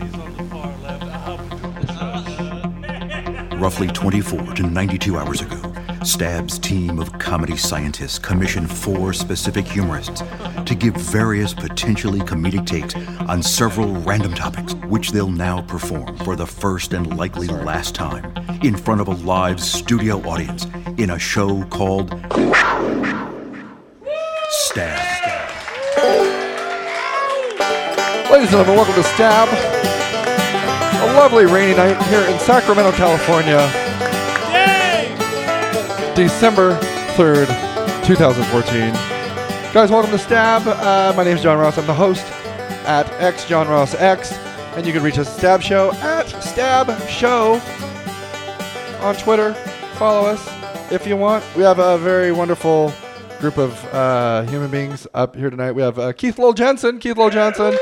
Roughly 24 to 92 hours ago, Stab's team of comedy scientists commissioned 4 specific humorists to give various potentially comedic takes on several random topics, which they'll now perform for the first and likely last time in front of a live studio audience in a show called Stab. Ladies and gentlemen, welcome to Stab. A lovely rainy night here in Sacramento, California. Yay! December 3rd, 2014. Guys, welcome to Stab. My name is John Ross. I'm the host at XJohnRossX. And you can reach us at Stab Show at Stab Show on Twitter. Follow us if you want. We have a very wonderful group of human beings up here tonight. We have Keith Lowell Jensen. Keith Lowell Jensen.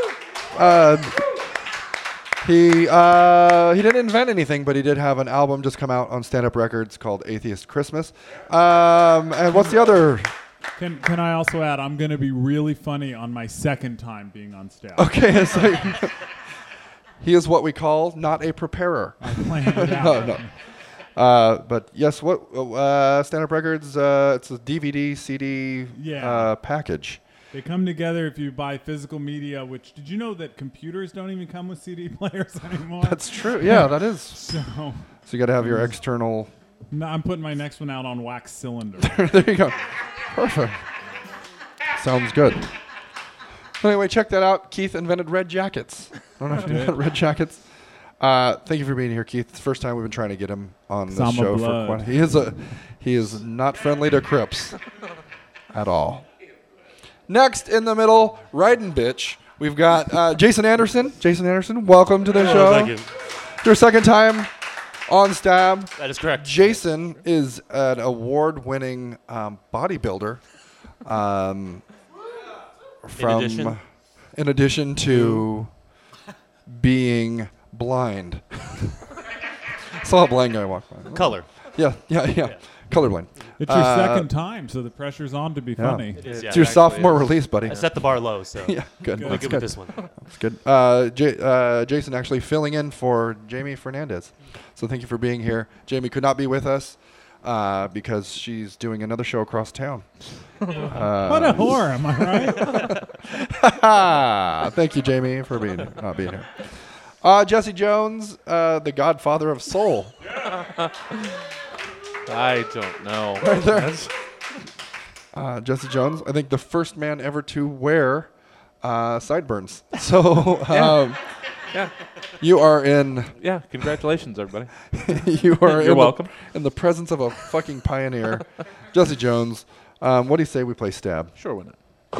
He didn't invent anything, but he did have an album just come out on Stand Up Records called Atheist Christmas. And what's the other? Can I also add, I'm going to be really funny on my second time being on Stab. Okay, so he is what we call not a preparer. I planned it out. No. But yes, what Stand Up Records? It's a DVD, CD package. They come together if you buy physical media, which, did you know that computers don't even come with CD players anymore? That's true. Yeah, that is. So you got to have your external. No, I'm putting my next one out on wax cylinder. There you go. Perfect. Sounds good. Anyway, check that out. Keith invented red jackets. I don't know if you know red jackets. Thank you for being here, Keith. It's the first time we've been trying to get him on this show for quite. He is not friendly to Crips at all. Next in the middle, riding bitch, we've got Jason Anderson. Jason Anderson, welcome to the show. Thank you. Your second time on Stab. That is correct. Jason is an award-winning bodybuilder. In addition to being blind. Saw a blind guy walk by. Color. Yeah. Colorblind. It's your second time, so the pressure's on to be funny. It's your sophomore release, buddy. I set the bar low, so yeah, good. We'll good with this one. That's good. Jason actually filling in for Jamie Fernandez. So thank you for being here. Jamie could not be with us because she's doing another show across town. What a whore, am I right? Thank you, Jamie, for not being here. Jesse Jones, the godfather of soul. I don't know. Right there. Jesse Jones, I think the first man ever to wear sideburns. So yeah. You are in. Yeah, congratulations, everybody. You are You're welcome. In the presence of a fucking pioneer. Jesse Jones, what do you say we play Stab? Sure, why not?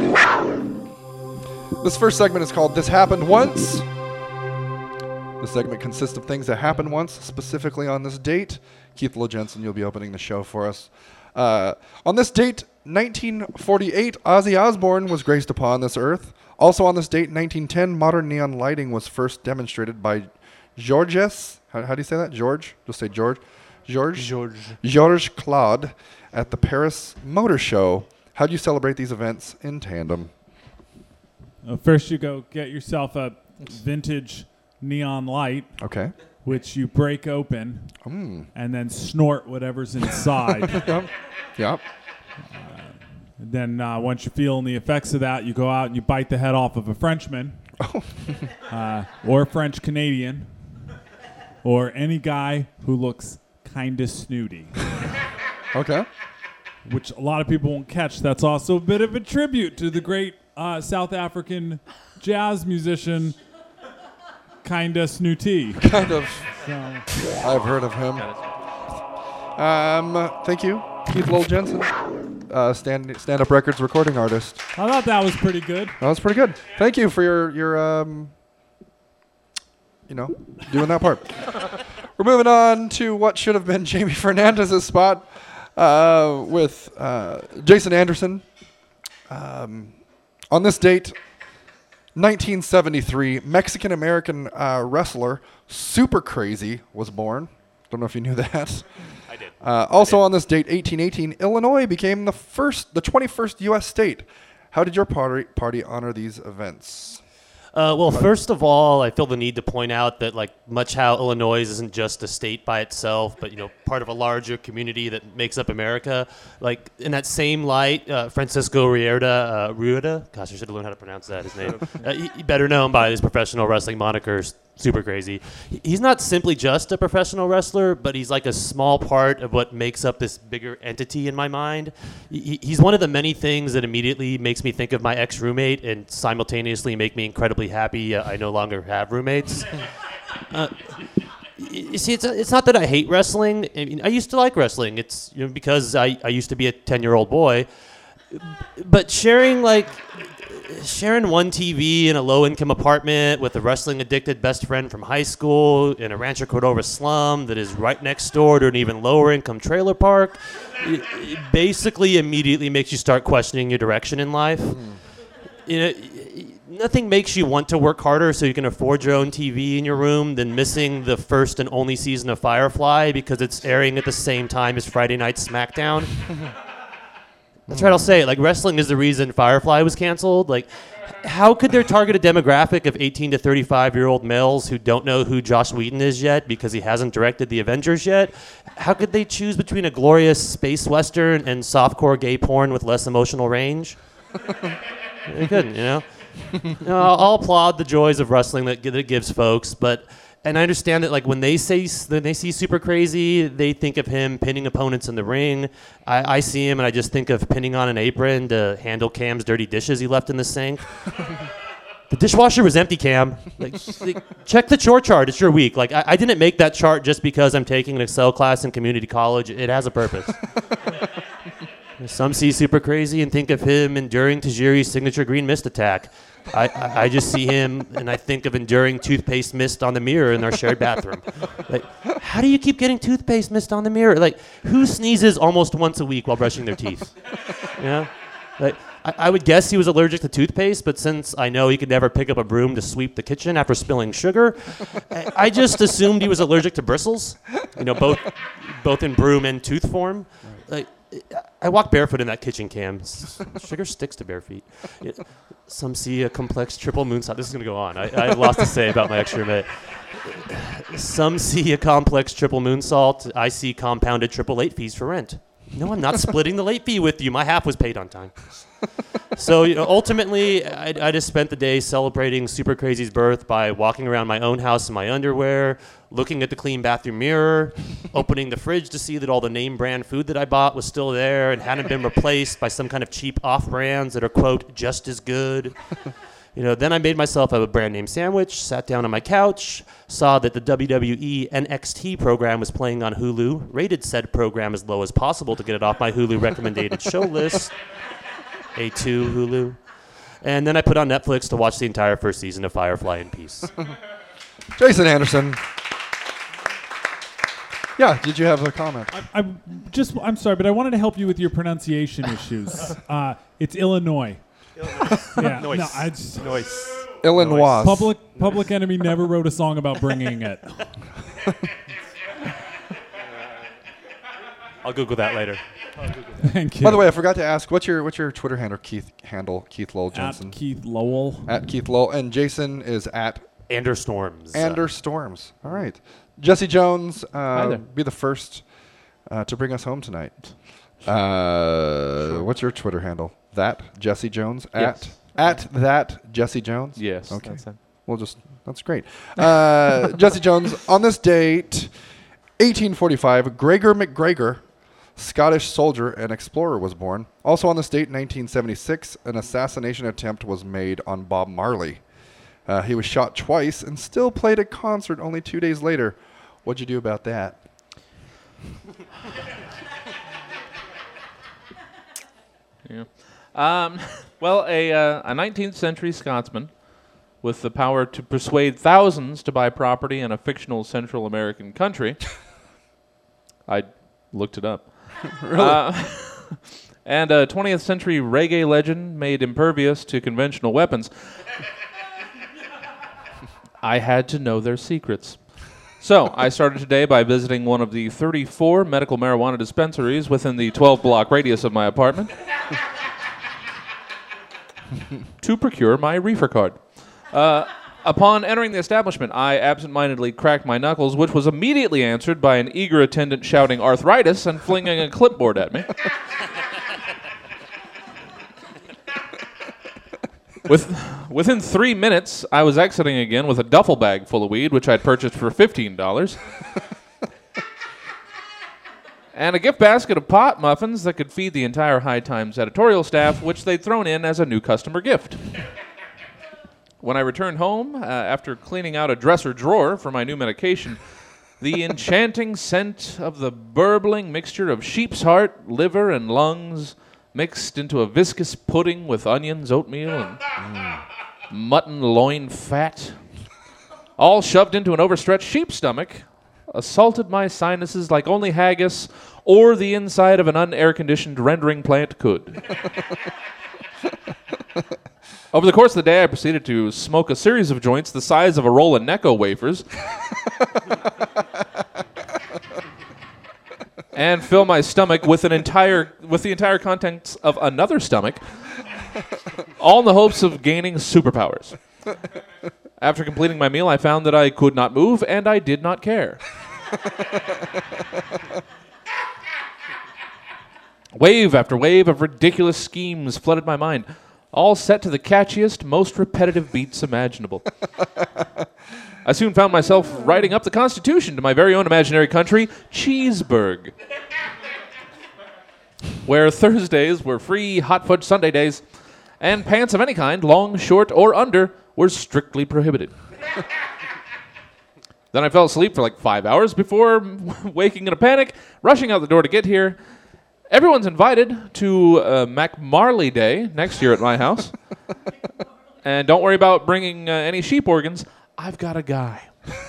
This first segment is called This Happened Once. This segment consists of things that happened once, specifically on this date. Keith Lowell Jensen, you'll be opening the show for us. On this date, 1948, Ozzy Osbourne was graced upon this earth. Also on this date, 1910, modern neon lighting was first demonstrated by Georges. How do you say that? George? Just say George. Georges Claude at the Paris Motor Show. How do you celebrate these events in tandem? First, you go get yourself a vintage neon light. Okay. Which you break open and then snort whatever's inside. Yep. Then once you're feeling the effects of that, you go out and you bite the head off of a Frenchman or a French Canadian or any guy who looks kind of snooty. Okay. Which a lot of people won't catch. That's also a bit of a tribute to the great South African jazz musician Kinda Snooty. Kind of. So. I've heard of him. Thank you, Keith Lowell Jensen, Stand Up Records recording artist. I thought that was pretty good. That was pretty good. Thank you for your doing that part. We're moving on to what should have been Jamie Fernandez's spot with Jason Anderson. On this date, 1973, Mexican-American wrestler Super Crazy was born. Don't know if you knew that. I did. Also on this date, 1818, Illinois became the 21st U.S. state. How did your party honor these events? Well, first of all, I feel the need to point out that, like, much how Illinois isn't just a state by itself, but, part of a larger community that makes up America. Like, in that same light, Francisco Rueda, gosh, I should have learned how to pronounce that, his name. Better known by his professional wrestling moniker, Super Crazy. He's not simply just a professional wrestler, but he's like a small part of what makes up this bigger entity in my mind. He's one of the many things that immediately makes me think of my ex-roommate and simultaneously make me incredibly happy I no longer have roommates. You see, it's not that I hate wrestling. I mean, I used to like wrestling. It's because I used to be a 10-year-old boy. But sharing one TV in a low-income apartment with a wrestling-addicted best friend from high school in a Rancho Cordova slum that is right next door to an even lower-income trailer park, it basically immediately makes you start questioning your direction in life. Nothing makes you want to work harder so you can afford your own TV in your room than missing the first and only season of Firefly because it's airing at the same time as Friday Night SmackDown. That's right, I'll say it. Like, wrestling is the reason Firefly was canceled. Like, how could they target a demographic of 18 to 35-year-old males who don't know who Joss Whedon is yet because he hasn't directed The Avengers yet? How could they choose between a glorious space western and softcore gay porn with less emotional range? They couldn't, I'll applaud the joys of wrestling that it gives folks, and I understand that, like, when they see Super Crazy, they think of him pinning opponents in the ring. I see him and I just think of pinning on an apron to handle Cam's dirty dishes he left in the sink. The dishwasher was empty, Cam. Like, check the chore chart. It's your week. Like, I didn't make that chart just because I'm taking an Excel class in community college. It has a purpose. Some see Super Crazy and think of him enduring Tajiri's signature green mist attack. I just see him and I think of enduring toothpaste mist on the mirror in our shared bathroom. Like, how do you keep getting toothpaste mist on the mirror? Like, who sneezes almost once a week while brushing their teeth? Like, I would guess he was allergic to toothpaste, but since I know he could never pick up a broom to sweep the kitchen after spilling sugar, I just assumed he was allergic to bristles, both in broom and tooth form. Like, I walk barefoot in that kitchen, Cam. Sugar sticks to bare feet. Some see a complex triple moonsault. This is going to go on. I have lots to say about my ex-roommate. Some see a complex triple moonsault. I see compounded triple late fees for rent. No, I'm not splitting the late fee with you. My half was paid on time. So ultimately, I just spent the day celebrating Super Crazy's birth by walking around my own house in my underwear, looking at the clean bathroom mirror, opening the fridge to see that all the name brand food that I bought was still there and hadn't been replaced by some kind of cheap off-brands that are, quote, just as good. Then I made myself a brand name sandwich, sat down on my couch, saw that the WWE NXT program was playing on Hulu, rated said program as low as possible to get it off my Hulu recommended show list. A2 Hulu. And then I put on Netflix to watch the entire first season of Firefly in peace. Jason Anderson. Yeah, did you have a comment? I'm sorry, but I wanted to help you with your pronunciation issues. It's Illinois. Yeah, Noise. Illinois. Public Enemy never wrote a song about bringing it. I'll Google that later. Thank you. By the way, I forgot to ask, what's your Twitter handle, Keith Lowell Jensen? At Keith Lowell. At Keith Lowell. And Jason is at? Anderstorms. Anderstorms. All right. Jesse Jones, Hi there. be the first to bring us home tonight. What's your Twitter handle? That Jesse Jones? Yes. At that Jesse Jones? Yes. Okay. That's Great. Jesse Jones, on this date, 1845, Gregor McGregor, Scottish soldier and explorer, was born. Also on this date, 1976, an assassination attempt was made on Bob Marley. He was shot twice and still played a concert only 2 days later. What'd you do about that? Yeah. Well, a 19th century Scotsman with the power to persuade thousands to buy property in a fictional Central American country. I looked it up. Really? And a 20th century reggae legend made impervious to conventional weapons. I had to know their secrets. So I started today by visiting one of the 34 medical marijuana dispensaries within the 12-block radius of my apartment to procure my reefer card. Upon entering the establishment, I absentmindedly cracked my knuckles, which was immediately answered by an eager attendant shouting arthritis and flinging a clipboard at me. Within 3 minutes, I was exiting again with a duffel bag full of weed, which I'd purchased for $15. And a gift basket of pot muffins that could feed the entire High Times editorial staff, which they'd thrown in as a new customer gift. When I returned home, after cleaning out a dresser drawer for my new medication, the enchanting scent of the burbling mixture of sheep's heart, liver, and lungs mixed into a viscous pudding with onions, oatmeal, and mutton loin fat, all shoved into an overstretched sheep's stomach, assaulted my sinuses like only haggis or the inside of an unair-conditioned rendering plant could. Over the course of the day, I proceeded to smoke a series of joints the size of a roll of Necco wafers and fill my stomach with the entire contents of another stomach, all in the hopes of gaining superpowers. After completing my meal, I found that I could not move, and I did not care. Wave after wave of ridiculous schemes flooded my mind, all set to the catchiest, most repetitive beats imaginable. I soon found myself writing up the Constitution to my very own imaginary country, Cheeseburg, where Thursdays were free hot fudge Sunday days, and pants of any kind, long, short, or under, were strictly prohibited. Then I fell asleep for like 5 hours before waking in a panic, rushing out the door to get here. Everyone's invited to McMarley Day next year at my house. And don't worry about bringing any sheep organs. I've got a guy.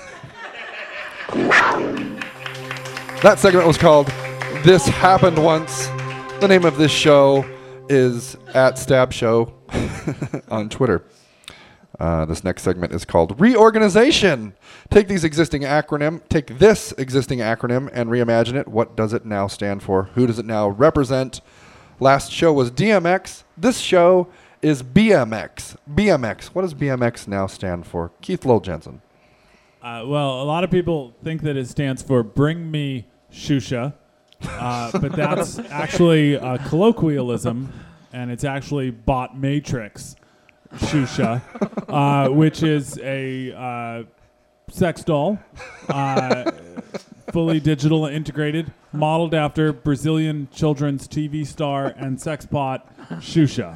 That segment was called This Happened Once. The name of this show is @StabShow on Twitter. This next segment is called Reorganization. Take this existing acronym and reimagine it. What does it now stand for? Who does it now represent? Last show was DMX. This show is BMX. BMX. What does BMX now stand for? Keith Lowell Jensen. Well, a lot of people think that it stands for Bring Me Shusha, but that's actually a colloquialism, and it's actually Bot Matrix Shusha, which is a sex doll, fully digital and integrated, modeled after Brazilian children's TV star and sex pot Shusha.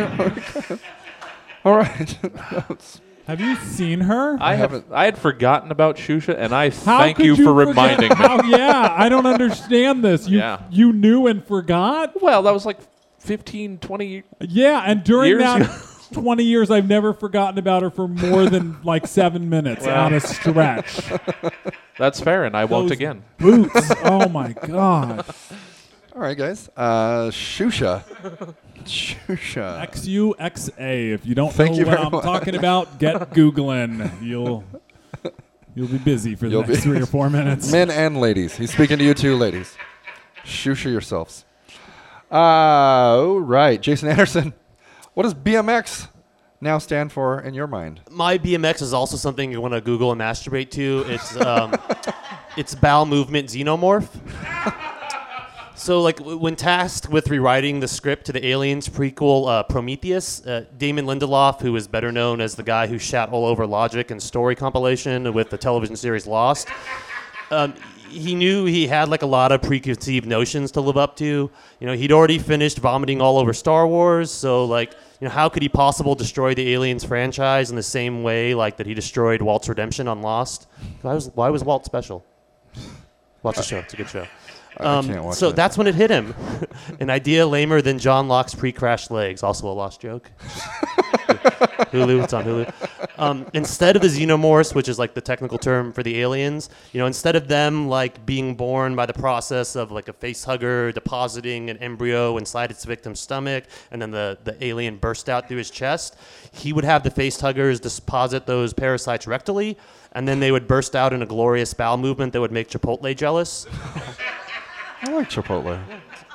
All right. Have you seen her? I had forgotten about Shusha, and I How thank could you for forget? reminding me. Yeah, I don't understand this. You knew and forgot? Well, that was like 15, 20 Yeah, and during years that ago. 20 years, I've never forgotten about her for more than like 7 minutes on a stretch. That's fair, and I won't Those again. Boots. Oh, my God. All right, guys. Shusha. Shusha. XUXA. If you don't Thank know you what very I'm much. talking about, get Googling. You'll be busy for the You'll next be 3 or 4 minutes. Men and ladies. He's speaking to you too, ladies. Shusha yourselves. All right. Jason Anderson. What does BMX now stand for in your mind? My BMX is also something you want to Google and masturbate to. It's it's bowel movement xenomorph. So, like, when tasked with rewriting the script to the Aliens prequel Prometheus, Damon Lindelof, who is better known as the guy who shat all over Logic and Story compilation with the television series Lost, he knew he had like a lot of preconceived notions to live up to. You know, he'd already finished vomiting all over Star Wars, so like, you know, how could he possibly destroy the Aliens franchise in the same way like that he destroyed Walt's Redemption on Lost? Why was Walt special? Watch the show; it's a good show. I can't watch So that. that's when it hit him. An idea lamer than John Locke's pre-crashed legs. Also a lost joke. Hulu, it's on Hulu. Instead of the xenomorphs, which is like the technical term for the aliens, you know, instead of them like being born by the process of like a face hugger depositing an embryo inside its victim's stomach, and then the alien burst out through his chest, he would have the face huggers deposit those parasites rectally, and then they would burst out in a glorious bowel movement that would make Chipotle jealous. I like Chipotle.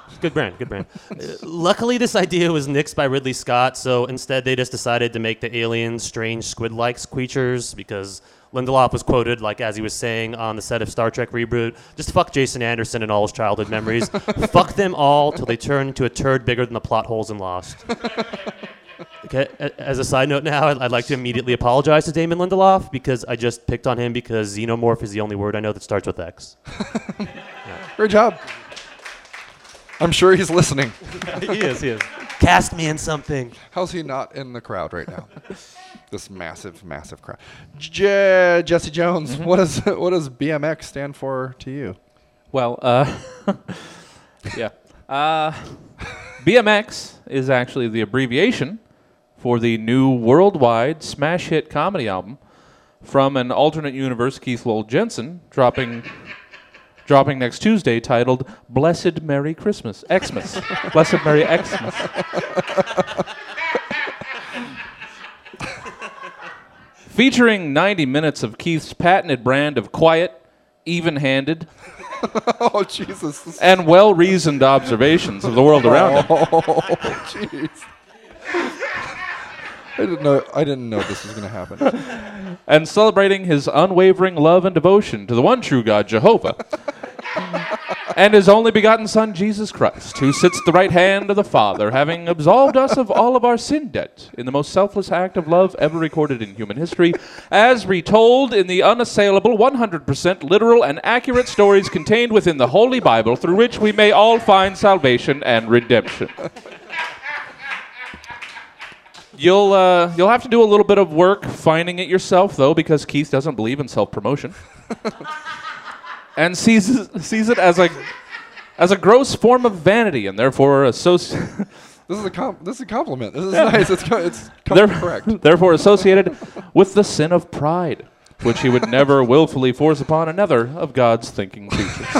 Good brand, good brand. Luckily, this idea was nixed by Ridley Scott, so instead they just decided to make the aliens strange squid-like creatures because Lindelof was quoted, like as he was saying on the set of Star Trek Reboot, just fuck Jason Anderson and all his childhood memories. Fuck them all till they turn into a turd bigger than the plot holes in Lost. Okay, as a side note now, I'd like to immediately apologize to Damon Lindelof because I just picked on him because xenomorph is the only word I know that starts with X. Great job. I'm sure he's listening. He is. Cast me in something. How's he not in the crowd right now? This massive, massive crowd. Jesse Jones, what does BMX stand for to you? Well, yeah. BMX is actually the abbreviation for the new worldwide smash hit comedy album from an alternate universe, Keith Lowell Jensen, dropping next Tuesday, titled Blessed Merry Christmas. Xmas. Blessed Merry Xmas. Featuring 90 minutes of Keith's patented brand of quiet, even-handed, Oh, Jesus. and well-reasoned observations of the world around him. Oh, jeez. I didn't know this was going to happen. And celebrating his unwavering love and devotion to the one true God, Jehovah, and his only begotten Son, Jesus Christ, who sits at the right hand of the Father, having absolved us of all of our sin debt in the most selfless act of love ever recorded in human history, as retold in the unassailable, 100% literal and accurate stories contained within the Holy Bible, through which we may all find salvation and redemption. You'll have to do a little bit of work finding it yourself, though, because Keith doesn't believe in self-promotion, and sees it as a gross form of vanity, and therefore This is a compliment. This is nice. It's correct. Therefore associated with the sin of pride, which he would never willfully force upon another of God's thinking creatures.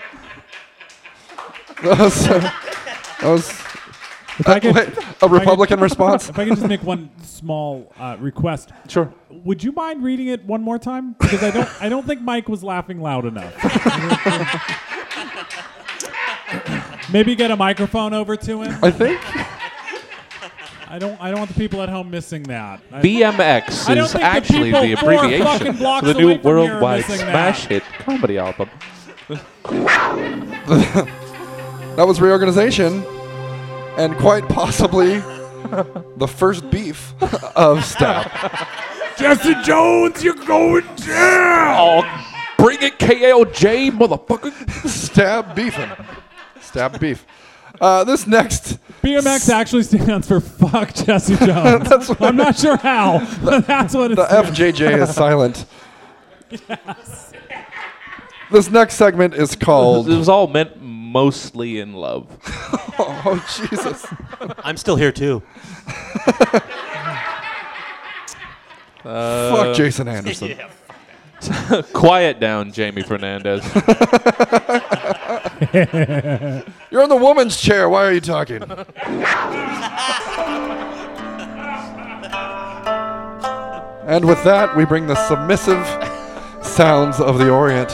That was If I could, a Republican response. If I could just make one small request. Sure. Would you mind reading it one more time? Because I don't think Mike was laughing loud enough. Maybe get a microphone over to him. I think. I don't want the people at home missing that. BMX I don't is think actually the the people 4 abbreviation fucking for blocks the new away from here are worldwide missing smash that. hit comedy album. That was reorganization, and quite possibly the first beef of Stab. Jesse Jones, you're going down! Oh, bring it, KLJ, motherfucker. Stab beefing. Stab beef. This next. BMX actually stands for fuck Jesse Jones. I'm not sure how, but that's what it The stands FJJ is silent. This next segment is called. It was all meant mostly in love. Oh, Jesus. I'm still here, too. Fuck Jason Anderson. Quiet down, Jamie Fernandez. You're in the woman's chair. Why are you talking? And with that, we bring the submissive sounds of the Orient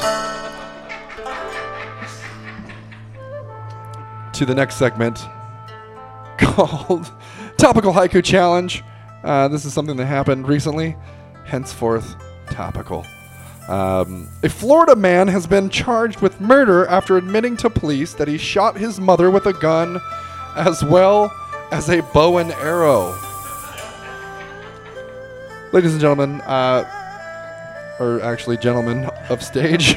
to the next segment called Topical Haiku Challenge. This is something that happened recently, henceforth topical. A Florida man has been charged with murder after admitting to police that he shot his mother with a gun as well as a bow and arrow. Ladies and gentlemen, or actually gentlemen of stage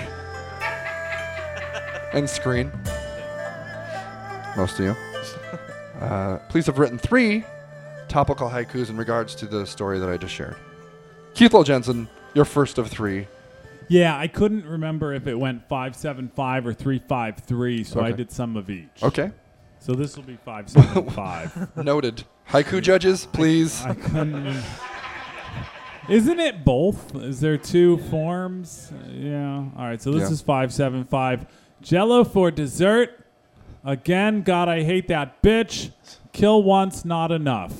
and screen, most of you, please have written 3 topical haikus in regards to the story that I just shared. Keith Lowell Jensen, your first of 3. Yeah, I couldn't remember if it went 575 or 353, so I Okay. did some of each. Okay. So this will be 575. Noted. Haiku judges, please. I couldn't. Isn't it both? Is there 2 forms? Yeah. All right. So this Yeah. is 575. Jello for dessert. Again, God, I hate that bitch. Kill once, not enough.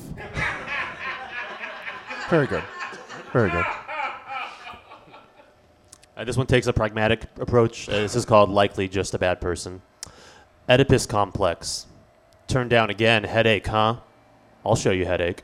Very good. Very good. This one takes a pragmatic approach. This is called Likely Just a Bad Person. Oedipus complex. Turn down again. Headache, huh? I'll show you headache.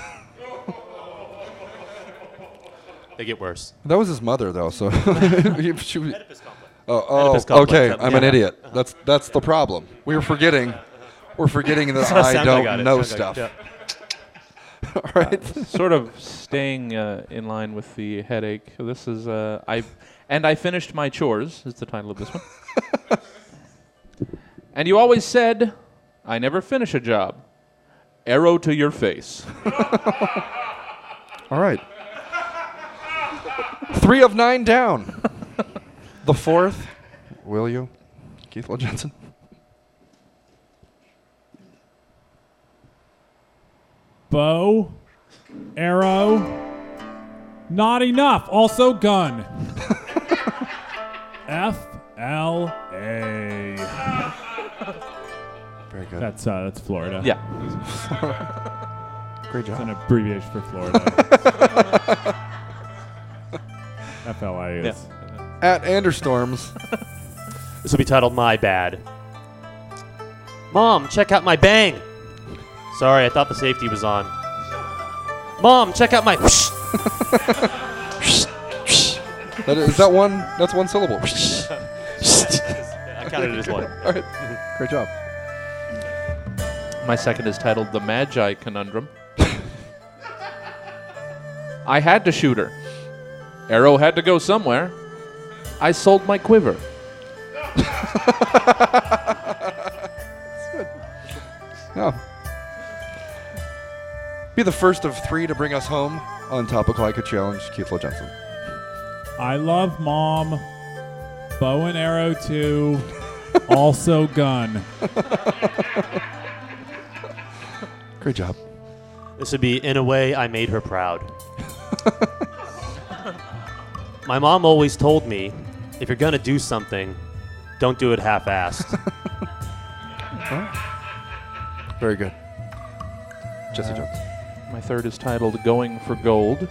They get worse. That was his mother, though. So she was, Oedipus complex. oh, complex. okay. I'm an Yeah. idiot. That's the problem. We're forgetting that I Sounds don't like it. know Sounds like stuff. it, All right. Sort of staying in line with the headache. This is I finished my chores is the title of this one. And you always said, I never finish a job. Arrow to your face. All right. 3 of 9 down. The fourth, will you, Keith Will Jensen? Bow, arrow, not enough. Also gun. FLA. Very good. That's Florida. Yeah. Great It's job. an abbreviation for Florida. FLA is. At Anderstorms. This will be titled My Bad. Mom, check out my bang. Sorry, I thought the safety was on. Mom, check out my. Is that one? That's one syllable. I counted it as one. All right. Great job. My second is titled The Magi Conundrum. I had to shoot her. Arrow had to go somewhere. I sold my quiver. Oh. Be the first of 3 to bring us home on Topical IQ Challenge, Keith Will Jensen. I love mom. Bow and arrow too. Also gun. Great job. This would be In a Way I Made Her Proud. My mom always told me, if you're going to do something, don't do it half-assed. Very good. Jesse Jones. My third is titled Going for Gold.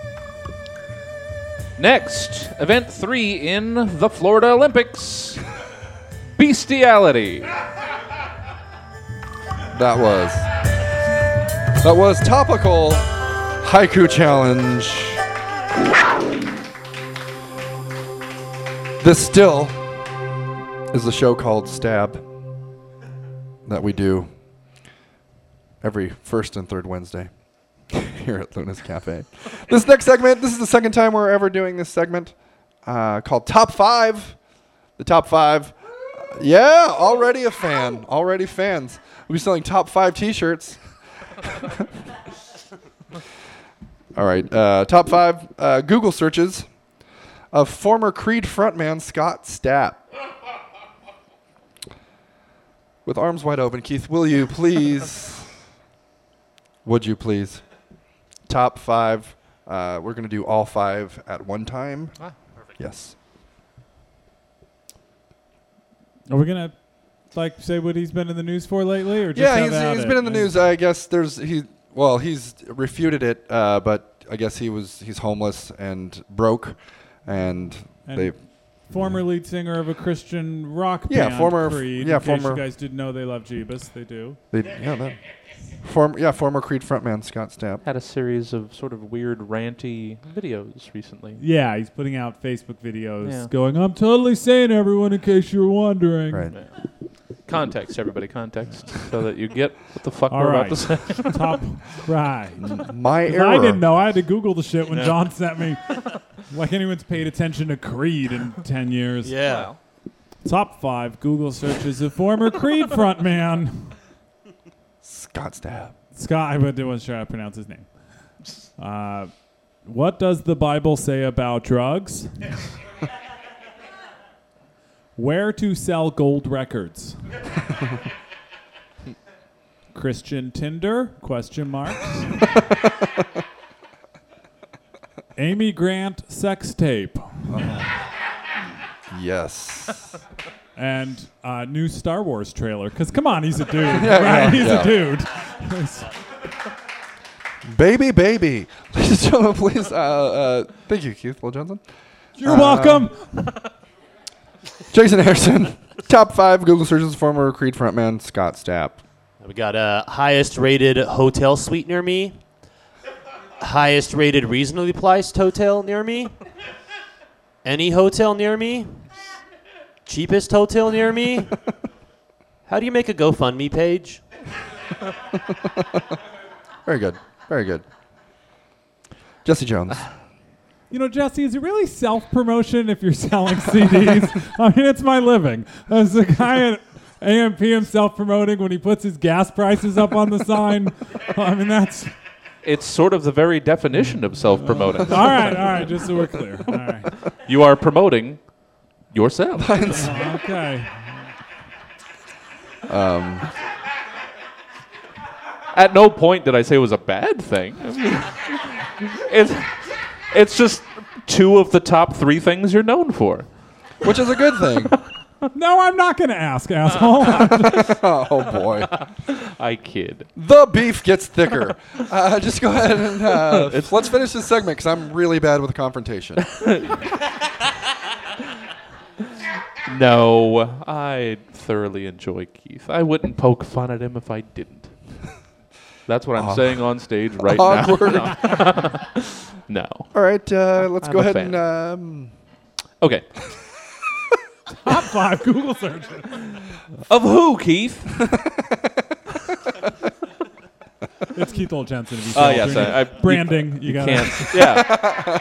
Next, event 3 in the Florida Olympics. Bestiality. That was Topical Haiku Challenge. This still is the show called Stab that we do every first and third Wednesday here at Luna's Cafe. This next segment, this is the second time we're ever doing this segment called Top 5. The Top 5. Yeah, already a fan. Already fans. We'll be selling Top 5 t-shirts. All right. Top 5 Google searches of former Creed frontman Scott Stapp. With arms wide open, Keith, would you please, top 5, we're going to do all 5 at one time. Perfect. Yes. Are we gonna say what he's been in the news for lately, or just Yeah, have he's at been it? in the news. I guess he's refuted it, but I guess he's homeless and broke, and they. Former lead singer of a Christian rock Yeah, band, former- Creed. yeah, in case former- you guys didn't know they love Jeebus, they do. Former Creed frontman Scott Stapp. Had a series of sort of weird ranty videos recently. Yeah, he's putting out Facebook videos Yeah. going, "I'm totally sane, everyone, in case you're wondering." Right. Context, everybody, context, so that you get what the fuck All we're right. about to say. Top right. My 'Cause error. I didn't know. I had to Google the shit when John sent me. Like anyone's paid attention to Creed in 10 years. Yeah. Top 5 Google searches of former Creed frontman. Scott Stapp. Scott, I wasn't sure how to pronounce his name. What does the Bible say about drugs? Where to sell gold records? Christian Tinder? Question mark. Amy Grant sex tape. Yes. And new Star Wars trailer. Because come on, he's a dude. Right? He's a dude. Baby. Ladies and gentlemen, please. Thank you, Keith Will Johnson. You're welcome. Jason Harrison. Top 5 Google searches, former Creed frontman Scott Stapp. We got highest rated hotel suite near me. Highest rated reasonably priced hotel near me. Any hotel near me. Cheapest hotel near me. How do you make a GoFundMe page? Very good. Very good. Jesse Jones. You know, Jesse, is it really self-promotion if you're selling CDs? I mean, it's my living. As the guy at AMP himself promoting when he puts his gas prices up on the sign. I mean, that's... It's sort of the very definition of self-promoting. All right, just so we're clear. All right. You are promoting yourself. Okay. At no point did I say it was a bad thing. I mean, it's just 2 of the top 3 things you're known for. Which is a good thing. No, I'm not going to ask, asshole. Oh, boy. I kid. The beef gets thicker. Just go ahead and let's finish this segment because I'm really bad with confrontation. No, I thoroughly enjoy Keith. I wouldn't poke fun at him if I didn't. That's what I'm saying on stage right Awkward. now. No. All right, let's I'm go a ahead fan. and... Okay. Top 5 Google searches. Of who, Keith? It's Keith Old Jensen. If you Oh, yes. I branding. You got can't. Yeah.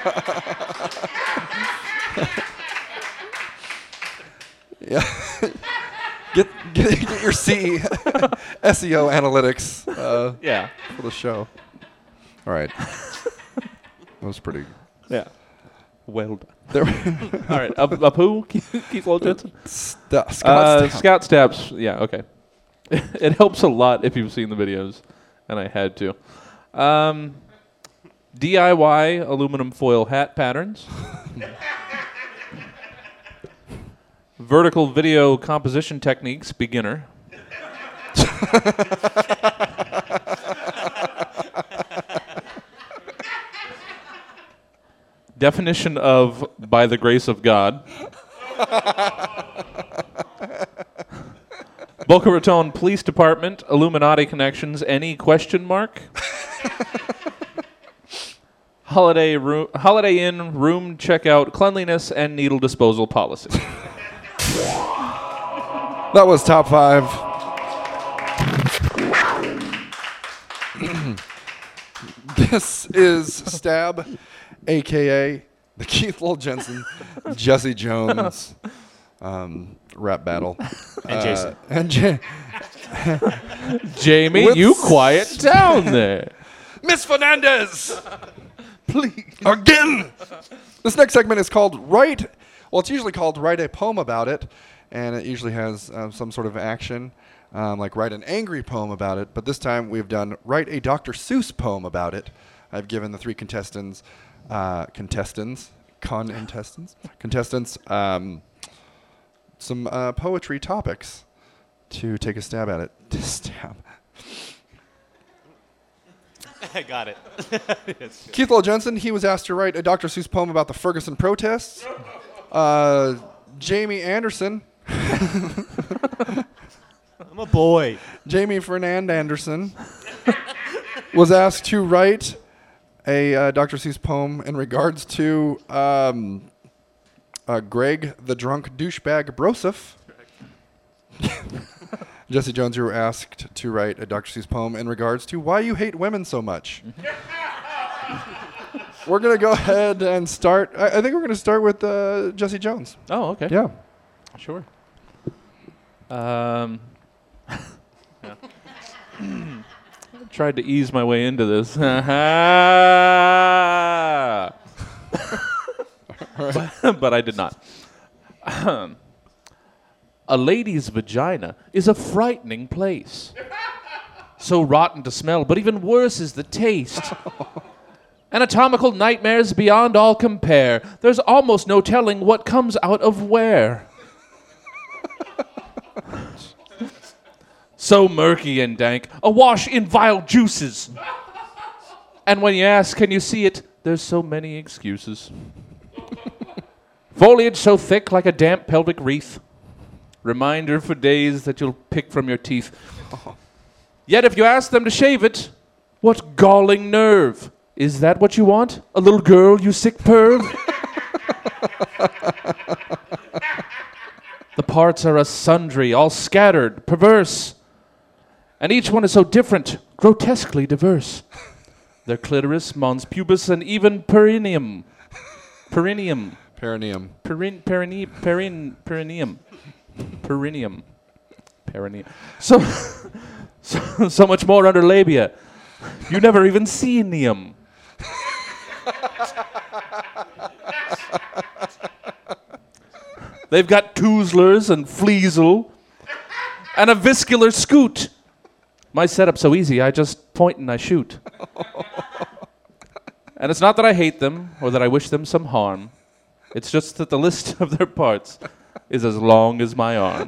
Yeah. Get your SEO analytics Yeah. for the show. All right. That was pretty... Yeah. Well done. There, All right. Of who? Keith Lowell Jensen? Scott Stapp. Scott Stapp's. Yeah, okay. It helps a lot if you've seen the videos, and I had to. DIY aluminum foil hat patterns. Vertical video composition techniques, beginner. Definition of by the grace of God. Boca Raton Police Department, Illuminati connections, any question mark? Holiday Inn room checkout, cleanliness, and needle disposal policy. That was top 5. This is Stab, a.k.a. the Keith Lowell Jensen, Jesse Jones rap battle. And Jason. Jamie, Whoops. you quiet down there. Miss Fernandez! Please. Again! This next segment is called Write. Well, it's usually called Write a Poem About It, and it usually has some sort of action, like write an angry poem about it. But this time we've done Write a Dr. Seuss poem about it. I've given the 3 contestants some poetry topics to take a stab at it. I got it. Keith Lowell Jensen, he was asked to write a Dr. Seuss poem about the Ferguson protests. Jamie Anderson. I'm a boy. Jamie Fernand Anderson was asked to write a Dr. Seuss poem in regards to Greg the drunk douchebag Broseph. Jesse Jones, you were asked to write a Dr. Seuss poem in regards to why you hate women so much. We're going to go ahead and start. I think we're going to start with Jesse Jones. Oh, okay. Yeah. Sure. Yeah. Tried to ease my way into this. but I did not. A lady's vagina is a frightening place. So rotten to smell, but even worse is the taste. Anatomical nightmares beyond all compare. There's almost no telling what comes out of where. So murky and dank, awash in vile juices. And when you ask, can you see it? There's so many excuses. Foliage so thick like a damp pelvic wreath. Reminder for days that you'll pick from your teeth. Yet if you ask them to shave it, what galling nerve? Is that what you want? A little girl, you sick perv? The parts are a sundry, all scattered, perverse. And each one is so different, grotesquely diverse. Their clitoris, mons pubis, and even perineum. Perineum. Perineum. Perineum. So much more under labia. You never even see neum. They've got Tuzlers and Fleasel and a viscular scoot. My setup's so easy, I just point and I shoot. And it's not that I hate them or that I wish them some harm. It's just that the list of their parts is as long as my arm.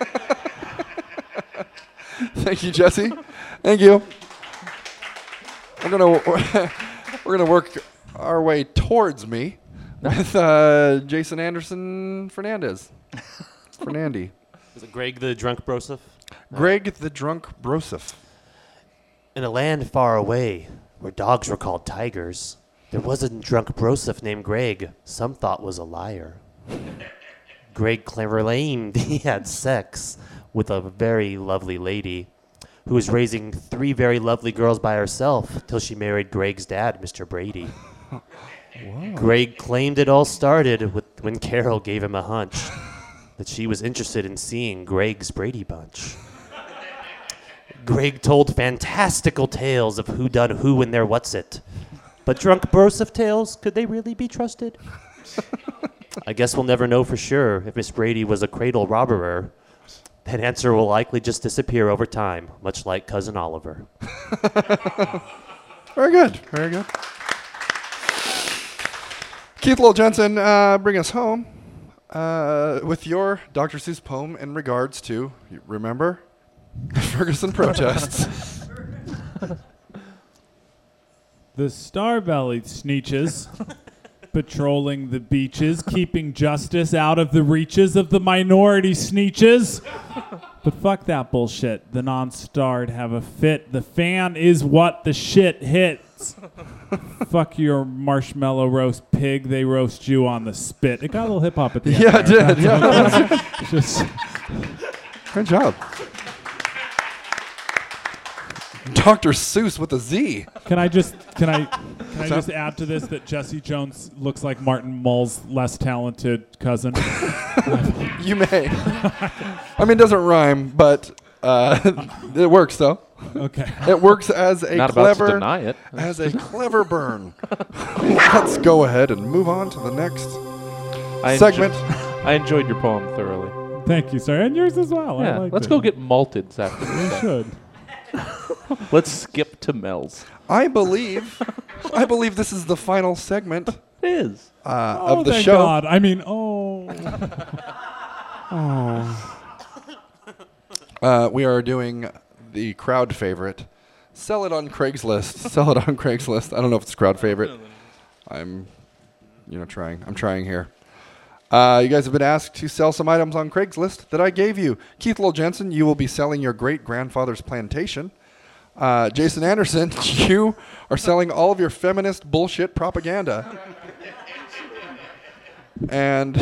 Thank you, Jesse. Thank you. We're gonna work our way towards me with Jason Anderson Fernandez. Fernandy. Is it Greg the Drunk Broseph? Greg the Drunk Broseph. In a land far away, where dogs were called tigers, there was a drunk Broseph named Greg, some thought was a liar. Greg claimed he had sex with a very lovely lady who was raising 3 very lovely girls by herself till she married Greg's dad, Mr. Brady. Greg claimed it all started when Carol gave him a hunch that she was interested in seeing Greg's Brady Bunch. Greg told fantastical tales of who done who in their what's it. But drunk Broseph tales, could they really be trusted? I guess we'll never know for sure if Miss Brady was a cradle robberer. That answer will likely just disappear over time, much like Cousin Oliver. Very good. Very good. Keith Lowell Jensen, bring us home with your Dr. Seuss poem in regards to, you remember, Ferguson protests. The star-bellied sneeches patrolling the beaches, keeping justice out of the reaches of the minority sneeches. But fuck that bullshit. The non-starred have a fit. The fan is what the shit hits. Fuck your marshmallow roast pig. They roast you on the spit. It got a little hip-hop at the end. Yeah, it did. Yeah. Just Good job. Dr. Seuss with a Z. Can I just add to this that Jesse Jones looks like Martin Mull's less talented cousin? You may. I mean, it doesn't rhyme, but it works though. Okay. It works as a Not clever about to deny it. as a clever burn. Let's go ahead and move on to the next segment. I enjoyed your poem thoroughly. Thank you, sir. And yours as well. I Yeah, liked let's it. go get malteds after We this. should. Let's skip to Mel's. I believe this is the final segment It is. of the thank show. God. I mean, We are doing the crowd favorite. Sell it on Craigslist. Sell it on Craigslist. I don't know if it's crowd favorite. I'm trying. I'm trying here. You guys have been asked to sell some items on Craigslist that I gave you. Keith Lowell Jensen, you will be selling your great-grandfather's plantation. Jason Anderson, you are selling all of your feminist bullshit propaganda. And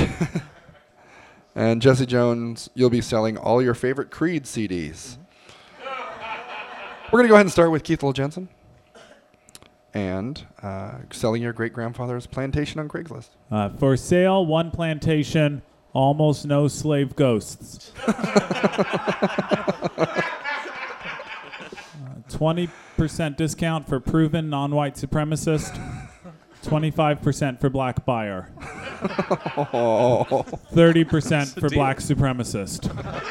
Jesse Jones, you'll be selling all your favorite Creed CDs. We're going to go ahead and start with Keith Lowell Jensen and selling your great-grandfather's plantation on Craigslist. for sale, one plantation, almost no slave ghosts. 20% discount for proven non-white supremacist. 25% for black buyer. 30% for black supremacist.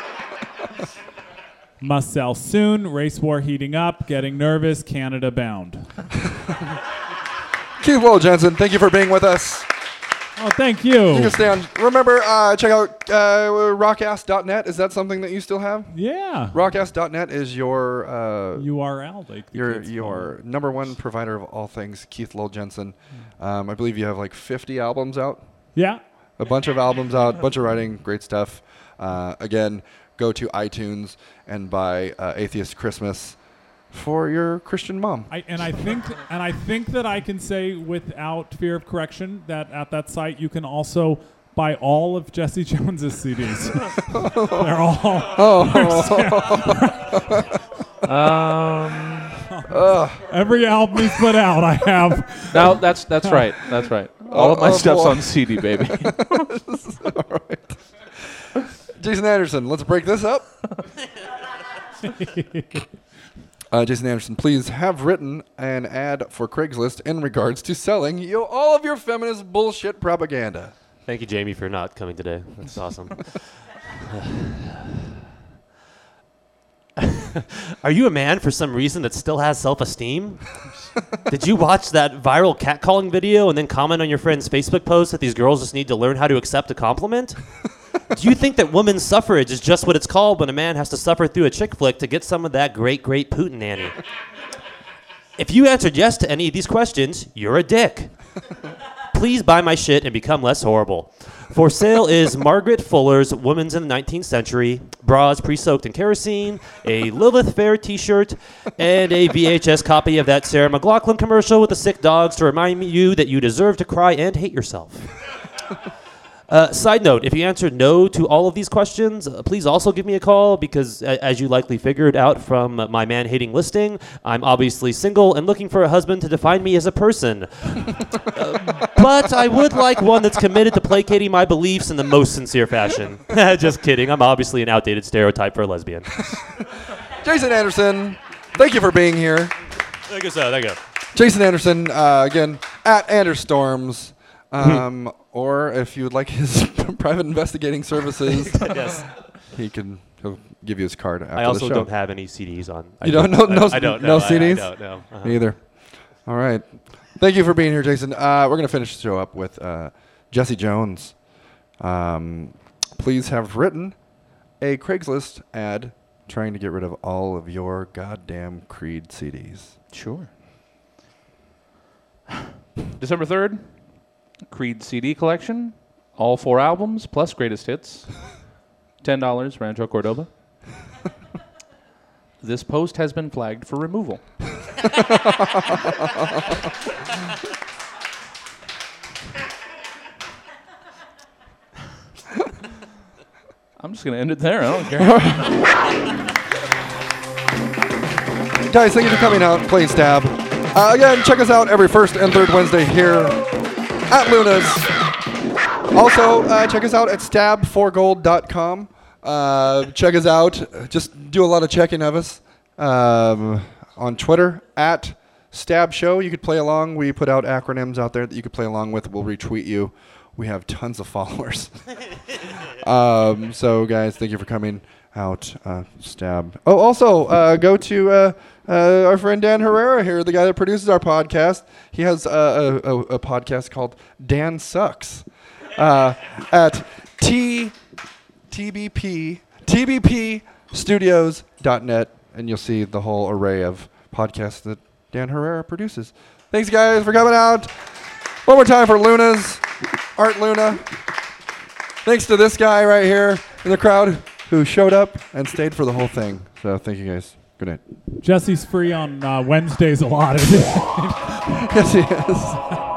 Must sell soon. Race war heating up. Getting nervous. Canada bound. Keith Lowell Jensen, thank you for being with us. Oh, thank you. You can stay on. Remember, check out rockass.net. Is that something that you still have? Yeah. Rockass.net is your URL. Like the kids call your it. number one provider of all things Keith Lowell Jensen. I believe you have like 50 albums out. Yeah. A bunch of albums out, a bunch of writing, great stuff. Again, go to iTunes and buy Atheist Christmas for your Christian mom. I think that I can say without fear of correction that at that site you can also buy all of Jesse Jones's CDs. They're all. Every album he's put out, I have. No, that's right. That's right. All of my stuff's on CD, baby. All right. Jason Anderson, let's break this up. Jason Anderson, please have written an ad for Craigslist in regards to selling all of your feminist bullshit propaganda. Thank you, Jamie, for not coming today. That's awesome. Are you a man for some reason that still has self-esteem? Did you watch that viral catcalling video and then comment on your friend's Facebook post that these girls just need to learn how to accept a compliment? Do you think that women's suffrage is just what it's called when a man has to suffer through a chick flick to get some of that great, great Putin nanny? If you answered yes to any of these questions, you're a dick. Please buy my shit and become less horrible. For sale is Margaret Fuller's Women's in the 19th Century, bras pre-soaked in kerosene, a Lilith Fair t-shirt, and a VHS copy of that Sarah McLachlan commercial with the sick dogs to remind you that you deserve to cry and hate yourself. Side note, if you answered no to all of these questions, please also give me a call because, as you likely figured out from my man-hating listing, I'm obviously single and looking for a husband to define me as a person. But I would like one that's committed to placating my beliefs in the most sincere fashion. Just kidding. I'm obviously an outdated stereotype for a lesbian. Jason Anderson, thank you for being here. Thank you, sir. Thank you. Jason Anderson, again, at Anderstorms. Or if you would like his private investigating services, Yes. he'll give you his card after I also the show. don't have any CDs on. You don't know? I don't know. No CDs? I don't know. Uh-huh. Me either. All right. Thank you for being here, Jason. We're going to finish the show up with Jesse Jones. Please have written a Craigslist ad trying to get rid of all of your goddamn Creed CDs. Sure. December 3rd, Creed CD collection, all 4 albums plus greatest hits, $10, Rancho Cordoba. This post has been flagged for removal. I'm just going to end it there. I don't care. Guys, thank you for coming out, playing Stab. Again, check us out every first and third Wednesday here at Luna's. Also, check us out at stab4gold.com. Check us out. Just do a lot of checking of us on Twitter at Stab Show. You could play along. We put out acronyms out there that you could play along with. We'll retweet you. We have tons of followers. So, guys, thank you for coming out. Stab. Oh, also, go to our friend Dan Herrera here, the guy that produces our podcast. He has a podcast called Dan Sucks at tbpstudios.net, and you'll see the whole array of podcasts that Dan Herrera produces. Thanks, guys, for coming out. One more time for Luna's, Art Luna. Thanks to this guy right here in the crowd who showed up and stayed for the whole thing. So thank you, guys. Good night. Jesse's free on Wednesdays a lot. Yes, he is.